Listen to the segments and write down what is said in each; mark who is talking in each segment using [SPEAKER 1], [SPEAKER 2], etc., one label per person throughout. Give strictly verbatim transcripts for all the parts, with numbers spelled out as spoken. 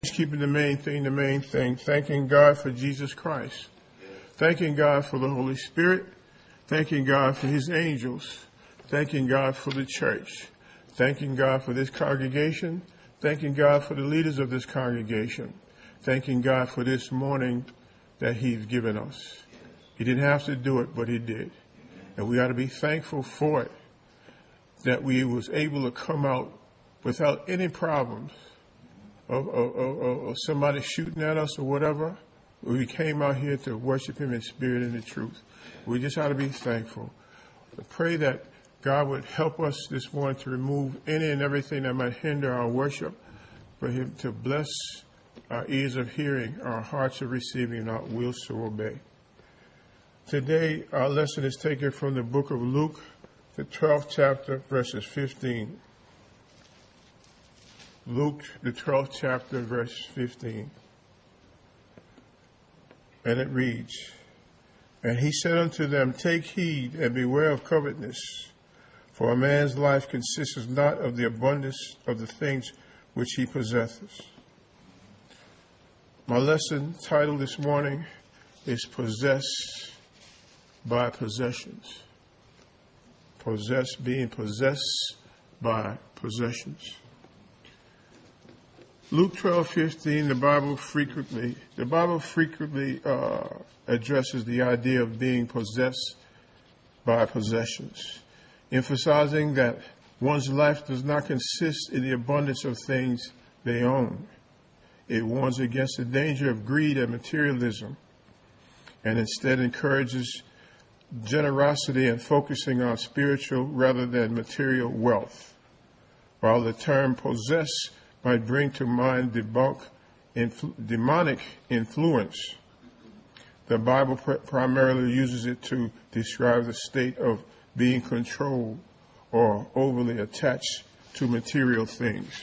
[SPEAKER 1] Keeping the main thing, the main thing, thanking God for Jesus Christ, thanking God for the Holy Spirit, thanking God for his angels, thanking God for the church, thanking God for this congregation, thanking God for the leaders of this congregation, thanking God for this morning that he's given us. He didn't have to do it, but he did. And we ought to be thankful for it, that we was able to come out without any problems. Of, of, of, of somebody shooting at us or whatever. We came out here to worship him in spirit and in truth. We just ought to be thankful. I pray that God would help us this morning to remove any and everything that might hinder our worship, for him to bless our ears of hearing, our hearts of receiving, and our wills to obey. Today, our lesson is taken from the book of Luke, the twelfth chapter, verses fifteen. Luke, the twelfth chapter, verse fifteen. And it reads, "And he said unto them, Take heed and beware of covetousness, for a man's life consists not of the abundance of the things which he possesseth." My lesson title this morning is Possessed by Possessions. Possessed, being possessed by possessions. Luke twelve fifteen, the Bible frequently, the Bible frequently uh, addresses the idea of being possessed by possessions, emphasizing that one's life does not consist in the abundance of things they own. It warns against the danger of greed and materialism, and instead encourages generosity and focusing on spiritual rather than material wealth. While the term possess might bring to mind debunk, influ, demonic influence, the Bible pr- primarily uses it to describe the state of being controlled or overly attached to material things.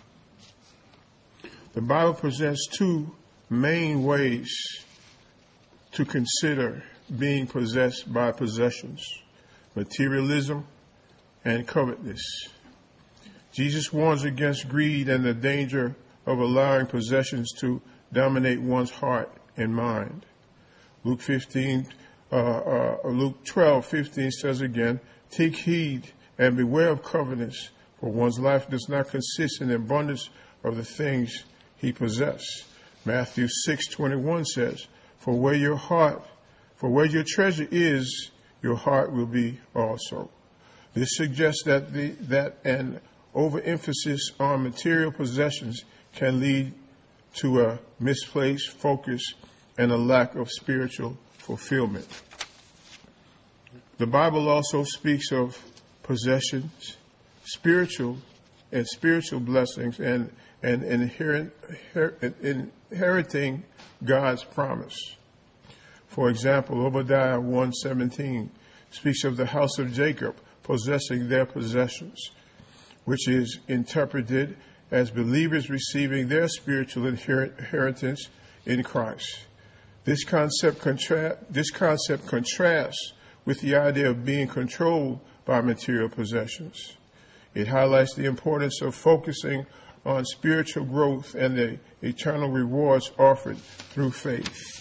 [SPEAKER 1] The Bible presents two main ways to consider being possessed by possessions: materialism and covetousness. Jesus warns against greed and the danger of allowing possessions to dominate one's heart and mind. Luke fifteen, uh, uh, Luke twelve fifteen says again, "Take heed and beware of covetousness, for one's life does not consist in the abundance of the things he possesses." Matthew six twenty-one says, "For where your heart, for where your treasure is, your heart will be also." This suggests that the that an overemphasis on material possessions can lead to a misplaced focus and a lack of spiritual fulfillment. The Bible also speaks of possessions, spiritual and spiritual blessings, and, and inherit, inheriting God's promise. For example, Obadiah one seventeen speaks of the house of Jacob possessing their possessions, which is interpreted as believers receiving their spiritual inheritance in Christ. This concept, contra- this concept contrasts with the idea of being controlled by material possessions. It highlights the importance of focusing on spiritual growth and the eternal rewards offered through faith.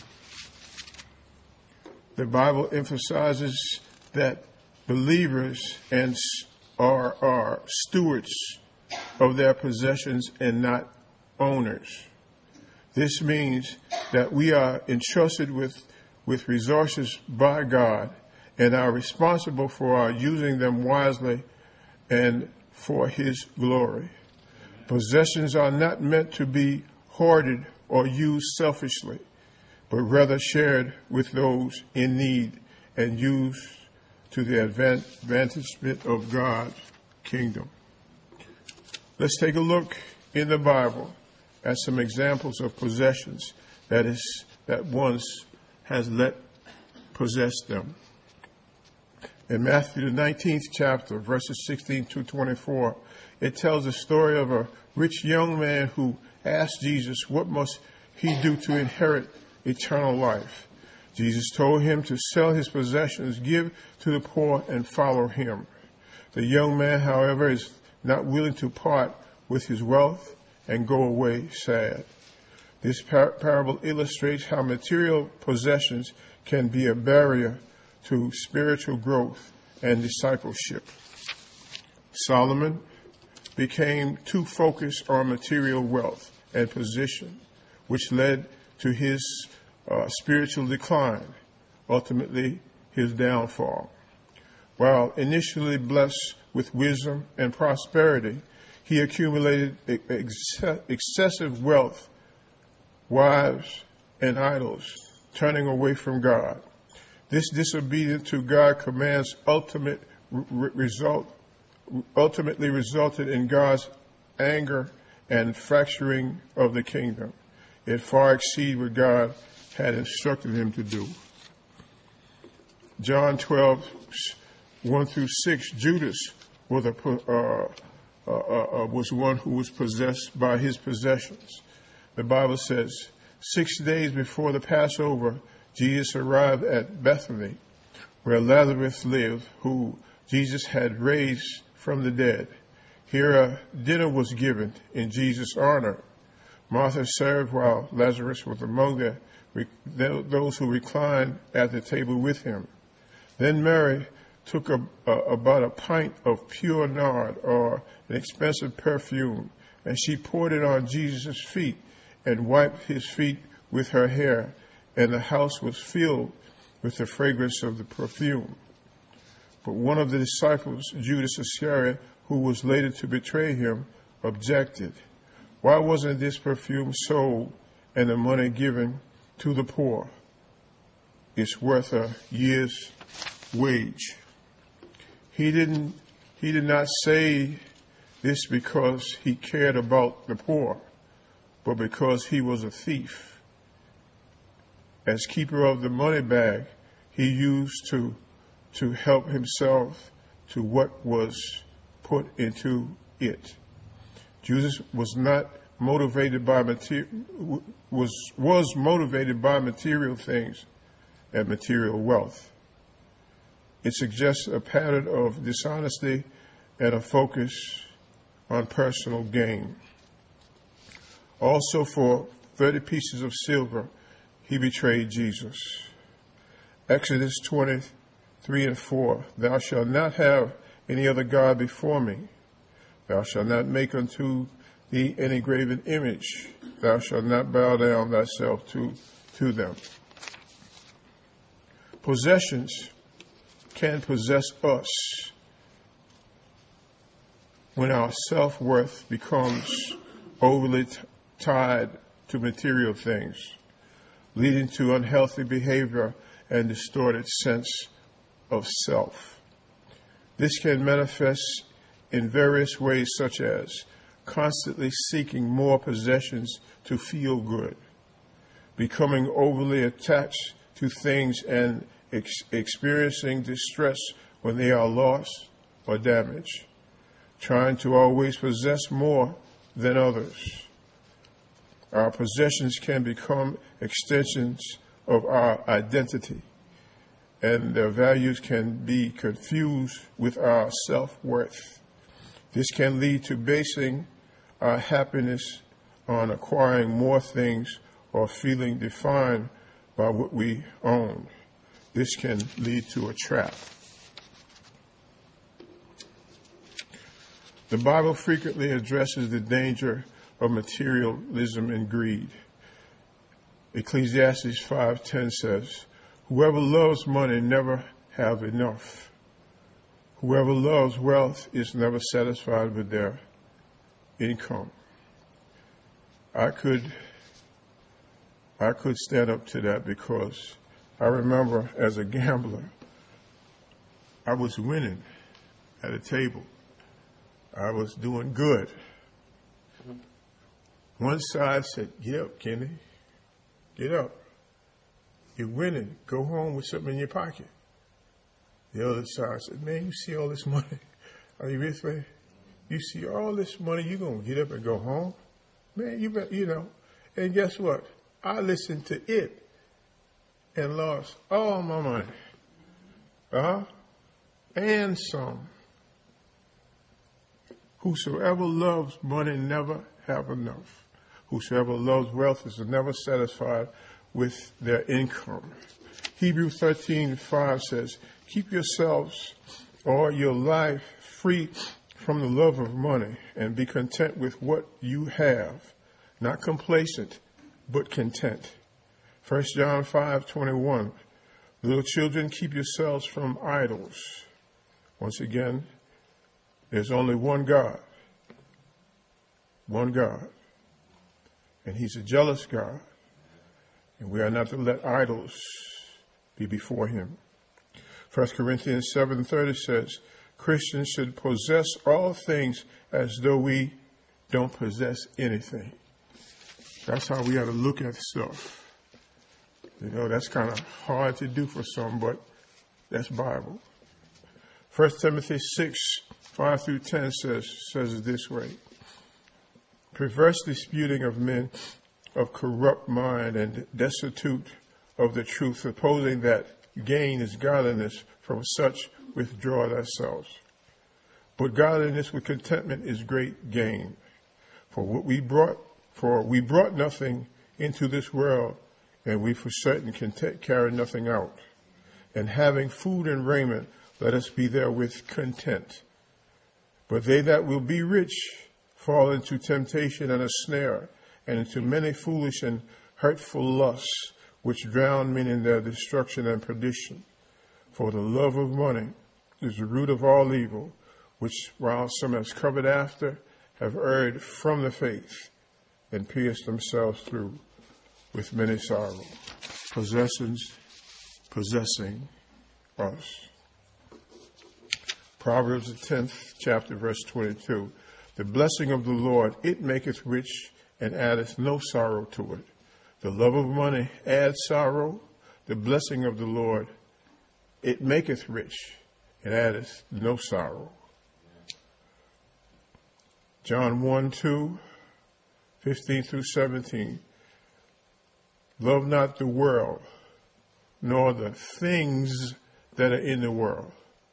[SPEAKER 1] The Bible emphasizes that believers and Are, are stewards of their possessions and not owners. This means that we are entrusted with, with resources by God and are responsible for our using them wisely and for his glory. Possessions are not meant to be hoarded or used selfishly, but rather shared with those in need and used to the advancement of God's kingdom. Let's take a look in the Bible at some examples of possessions that is that once has let possess them. In Matthew the nineteenth chapter, verses sixteen to twenty-four, it tells the story of a rich young man who asked Jesus, what must he do to inherit eternal life? Jesus told him to sell his possessions, give to the poor, and follow him. The young man, however, is not willing to part with his wealth and go away sad. This par- parable illustrates how material possessions can be a barrier to spiritual growth and discipleship. Solomon became too focused on material wealth and position, which led to his uh, spiritual decline, ultimately his downfall. While initially blessed with wisdom and prosperity, he accumulated ex- excessive wealth, wives, and idols, turning away from God. This disobedience to God's commands ultimate re- result, ultimately resulted in God's anger and fracturing of the kingdom. It far exceeded what God had instructed him to do. John twelve, one through six, Judas was, a, uh, uh, uh, was one who was possessed by his possessions. The Bible says, six days before the Passover, Jesus arrived at Bethany, where Lazarus lived, who Jesus had raised from the dead. Here a dinner was given in Jesus' honor. Martha served while Lazarus was among the, those who reclined at the table with him. Then Mary took a, a, about a pint of pure nard, or an expensive perfume, and she poured it on Jesus' feet and wiped his feet with her hair, and the house was filled with the fragrance of the perfume. But one of the disciples, Judas Iscariot, who was later to betray him, objected. Why wasn't this perfume sold and the money given to the poor? It's worth a year's wage. He didn't, he did not say this because he cared about the poor, but because he was a thief. As keeper of the money bag, he used to, to help himself to what was put into it. Judas was not motivated by material, was, was motivated by material things and material wealth. It suggests a pattern of dishonesty and a focus on personal gain. Also, for thirty pieces of silver, he betrayed Jesus. Exodus twenty-three and four, thou shalt not have any other God before me. Thou shalt not make unto thee any graven image. Thou shalt not bow down thyself to, to them. Possessions can possess us when our self-worth becomes overly t- tied to material things, leading to unhealthy behavior and distorted sense of self. This can manifest in various ways, such as constantly seeking more possessions to feel good, becoming overly attached to things and ex- experiencing distress when they are lost or damaged, trying to always possess more than others. Our possessions can become extensions of our identity, and their values can be confused with our self-worth. This can lead to basing our happiness on acquiring more things or feeling defined by what we own. This can lead to a trap. The Bible frequently addresses the danger of materialism and greed. Ecclesiastes five ten says, whoever loves money never have enough. Whoever loves wealth is never satisfied with their income. I could, I could stand up to that because I remember as a gambler, I was winning at a table. I was doing good. One side said, get up, Kenny. Get up. You're winning. Go home with something in your pocket. The other side said, man, you see all this money. Are you with me? You see all this money, you're going to get up and go home? Man, you bet, you know. And guess what? I listened to it and lost all my money. Uh-huh. And some. Whosoever loves money never have enough. Whosoever loves wealth is never satisfied with their income. Hebrews thirteen five says, keep yourselves or your life free from the love of money and be content with what you have. Not complacent, but content. First John five twenty-one. Little children, keep yourselves from idols. Once again, there's only one God. One God. And he's a jealous God. And we are not to let idols be before him. First Corinthians seven thirty says, Christians should possess all things as though we don't possess anything. That's how we ought to look at stuff. You know, that's kind of hard to do for some, but that's Bible. First Timothy six, five through ten says, says it this way. Perverse disputing of men of corrupt mind and destitute of the truth, supposing that gain is godliness, from such withdraw thyself. But godliness with contentment is great gain. For what we brought, for we brought nothing into this world, and we for certain can t- carry nothing out. And having food and raiment, let us be therewith content. But they that will be rich fall into temptation and a snare, and into many foolish and hurtful lusts, which drown men in their destruction and perdition. For the love of money is the root of all evil, which while some has covered after, have erred from the faith, and pierced themselves through with many sorrow. Possessions, possessing us. Proverbs the tenth chapter, verse twenty-two. The blessing of the Lord, it maketh rich, and addeth no sorrow to it. The love of money adds sorrow. The blessing of the Lord, it maketh rich, and addeth no sorrow. John one, two, fifteen through seventeen. Love not the world, nor the things that are in the world.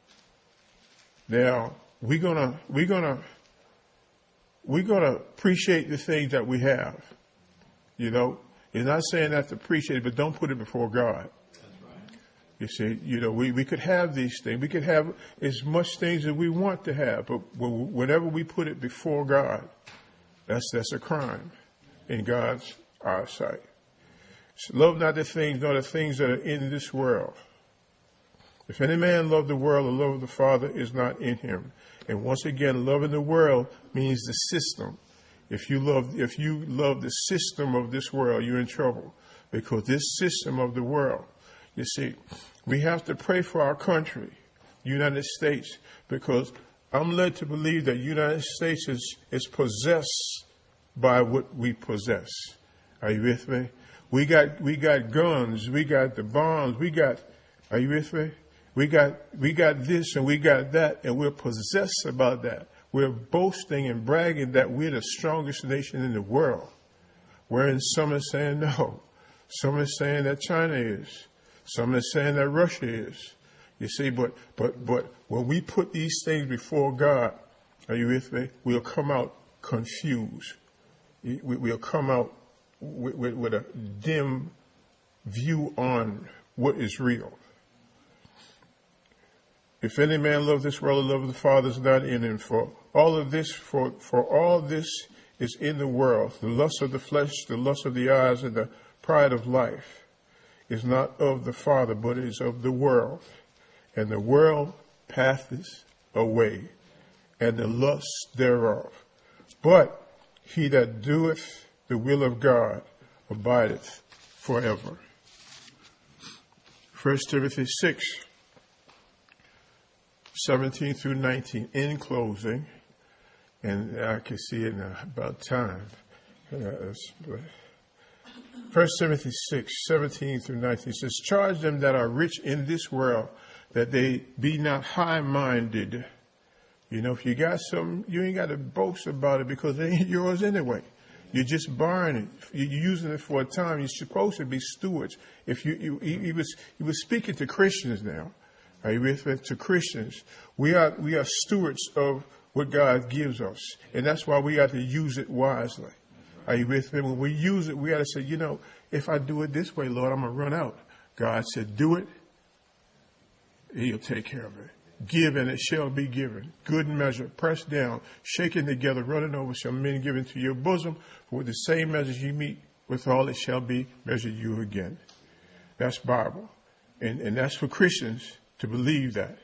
[SPEAKER 1] Now, we're gonna, we're gonna, we're gonna appreciate the things that we have. You know, it's not saying that to appreciate it, but don't put it before God.
[SPEAKER 2] That's right.
[SPEAKER 1] You see, you know, we, we could have these things. We could have as much things as we want to have, but whenever we put it before God, that's, that's a crime in God's eyesight. So love not the things, nor the things that are in this world. If any man love the world, the love of the Father is not in him. And once again, loving the world means the system. If you love, if you love the system of this world, you're in trouble, because this system of the world, you see, we have to pray for our country, United States, because I'm led to believe that United States is, is possessed by what we possess. Are you with me? We got, we got guns, we got the bombs, we got, are you with me? We got, we got this and we got that, and we're possessed about that. We're boasting and bragging that we're the strongest nation in the world. Wherein some are saying no. Some are saying that China is. Some are saying that Russia is. You see, but, but, but when we put these things before God, are you with me? We'll come out confused. We, we'll come out with, with, with a dim view on what is real. If any man love this world, the love of the Father is not in him. For all of this, for, for all this is in the world. The lust of the flesh, the lust of the eyes, and the pride of life is not of the Father, but is of the world. And the world passeth away, and the lust thereof. But he that doeth the will of God abideth forever. First Timothy six, seventeen through nineteen, in closing, and I can see it in about time. First Timothy six, seventeen through nineteen says, charge them that are rich in this world, that they be not high-minded. You know, if you got something, you ain't got to boast about it, because it ain't yours anyway. You're just borrowing it. You're using it for a time. You're supposed to be stewards. If you, you he, he was, he was speaking to Christians now. Are you with me? To Christians. We are, we are stewards of what God gives us. And that's why we have to use it wisely. Are you with me? When we use it, we got to say, you know, if I do it this way, Lord, I'm going to run out. God said, do it. He'll take care of it. Give and it shall be given. Good measure, pressed down, shaken together, running over, shall men give into your bosom. For with the same measure you meet withal, it shall be measured you again. That's Bible. And, and that's for Christians to believe that.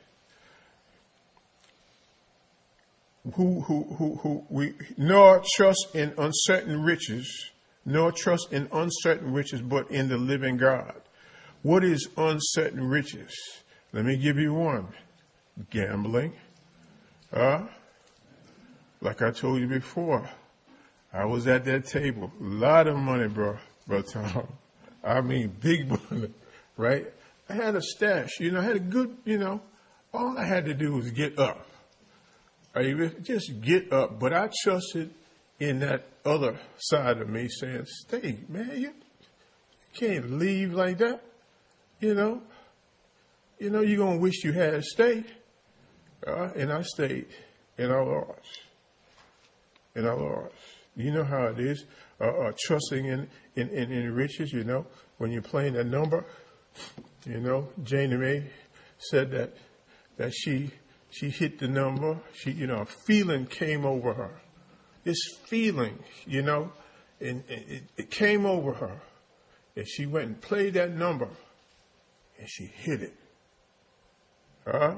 [SPEAKER 1] Who, who, who, who, we, nor trust in uncertain riches, nor trust in uncertain riches, but in the living God. What is uncertain riches? Let me give you one. Gambling. Uh, like I told you before, I was at that table. A lot of money, bro, bro Tom. I mean, big money, right? I had a stash, you know, I had a good, you know, all I had to do was get up. Are you just get up? But I trusted in that other side of me saying, stay, man, you can't leave like that, you know. You know, you're going to wish you had stayed. Uh, and I stayed, and I lost. And I lost. You know how it is, uh, uh, trusting in, in, in, in riches, you know, when you're playing a number. You know, Janie Mae said that that she she hit the number. She, you know, a feeling came over her. This feeling, you know, and, and it, it came over her. And she went and played that number, and she hit it. Huh?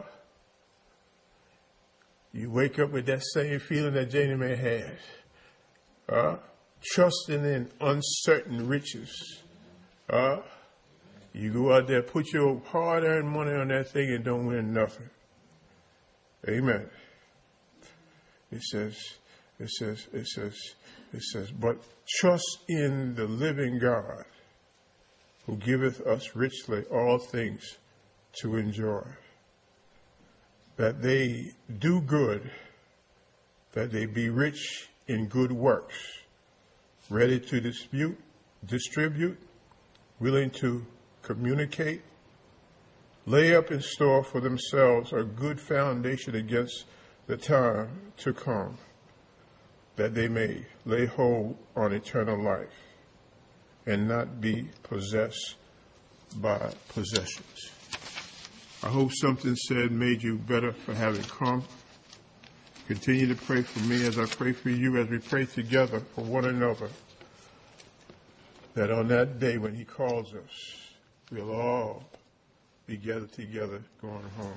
[SPEAKER 1] You wake up with that same feeling that Janie Mae had. Uh, trusting in uncertain riches. Uh, you go out there, put your hard-earned money on that thing and don't win nothing. Amen. It says, it says, it says, it says, but trust in the living God who giveth us richly all things to enjoy. That they do good, that they be rich in good works, ready to dispute, distribute, willing to communicate, lay up in store for themselves a good foundation against the time to come, that they may lay hold on eternal life and not be possessed by possessions. I hope something said made you better for having come. Continue to pray for me as I pray for you, as we pray together for one another, that on that day when he calls us, we'll all be gathered together going home.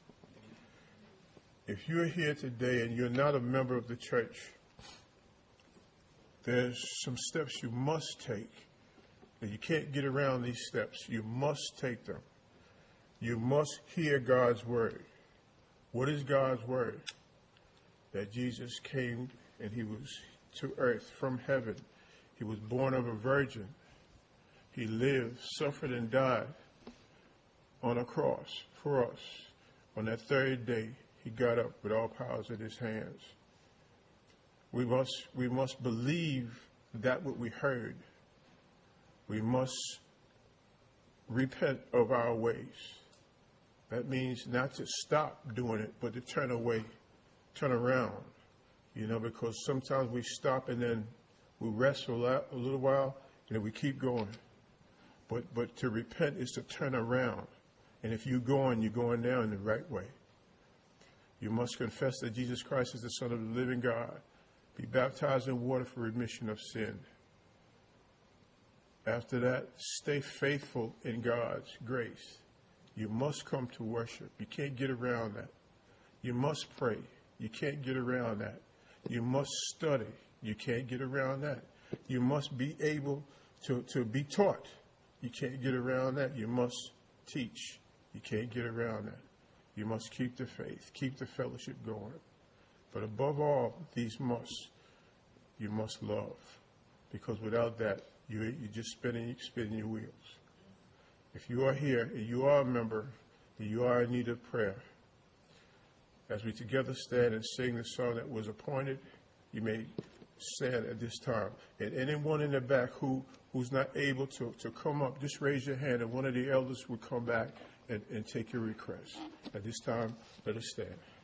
[SPEAKER 1] If you're here today and you're not a member of the church, there's some steps you must take. And you can't get around these steps. You must take them. You must hear God's word. What is God's word? That Jesus came and he was to earth from heaven. He was born of a virgin. He lived, suffered, and died on a cross for us. On that third day, he got up with all powers in his hands. We must, we must believe that what we heard. We must repent of our ways. That means not to stop doing it, but to turn away, turn around, you know, because sometimes we stop and then we rest for a little while and then we keep going. But but to repent is to turn around. And if you're going, you're going now in the right way. You must confess that Jesus Christ is the Son of the living God. Be baptized in water for remission of sin. After that, stay faithful in God's grace. You must come to worship. You can't get around that. You must pray. You can't get around that. You must study. You can't get around that. You must be able to, to be taught. You can't get around that. You must teach. You can't get around that. You must keep the faith, keep the fellowship going. But above all, these musts, you must love. Because without that, you, you're just spinning, spinning your wheels. If you are here and you are a member and you are in need of prayer, as we together stand and sing the song that was appointed, you may stand at this time. And anyone in the back who, who's not able to, to come up, just raise your hand and one of the elders will come back and, and take your request. At this time, let us stand.